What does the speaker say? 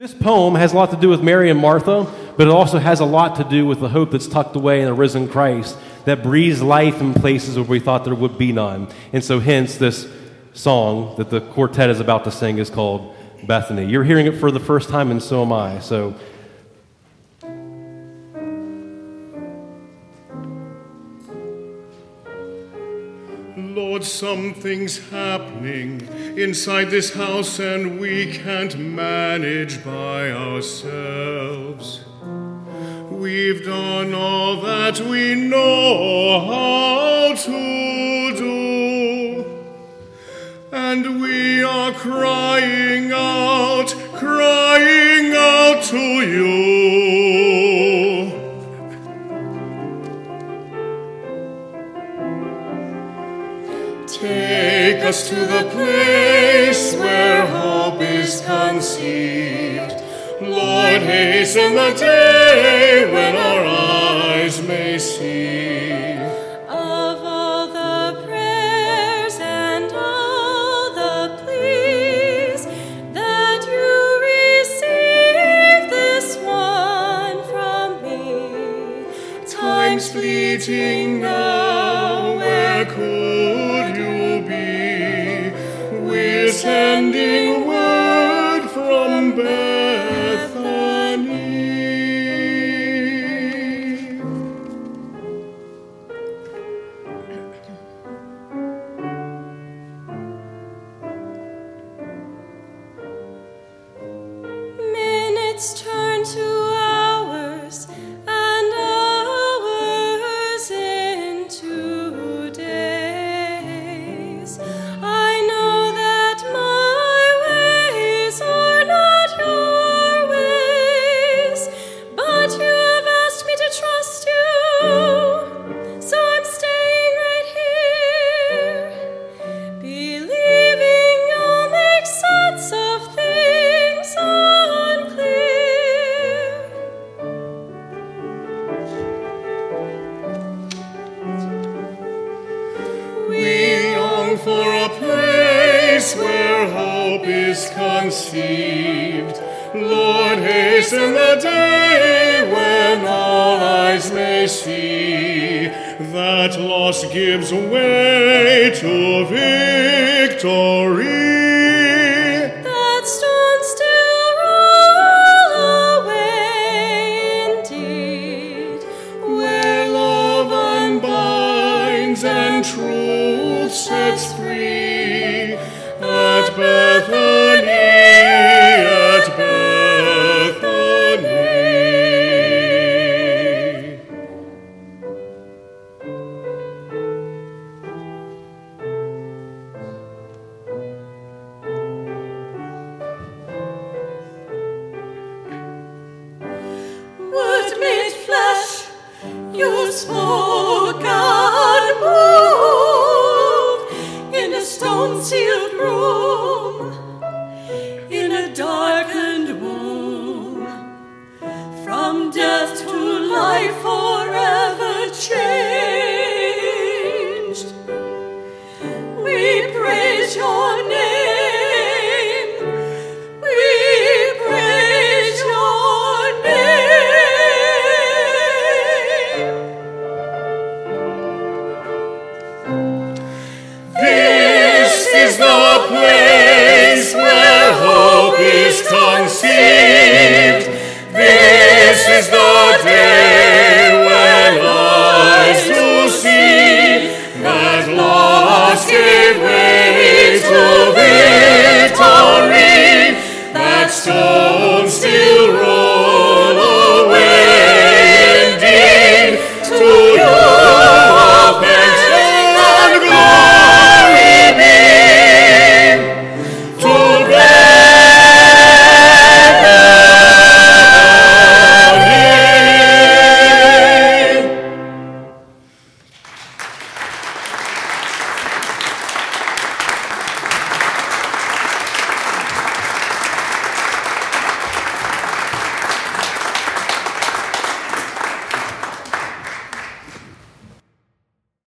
This poem has a lot to do with Mary and Martha, but it also has a lot to do with the hope that's tucked away in the risen Christ that breathes life in places where we thought there would be none. And so hence this song that the quartet is about to sing is called Bethany. You're hearing it for the first time, and so am I. So Lord, something's happening inside this house and we can't manage by ourselves. We've done all that we know how to do, and we are crying out to you. Take us to the place where hope is conceived. Lord, hasten the day when our eyes may see. Of all the prayers and all the pleas that you receive, this one from me. Time's fleeting now, where could you be? We're sending word from Bethany. Minutes turn to hours, and hours into days. I know that my ways are not your ways, but you have asked me to trust you, so I'm staying right here, believing you'll make sense of things unclear. We long for a place where hope is conceived. Lord, hasten the day when all eyes may see that loss gives way to victory. That stone still roll away indeed, Where love unbinds and truth sets free, at Bethany, at Bethany. word made flesh, you spoke and moved in a stone-sealed room, in a darkened womb, from death to life forever.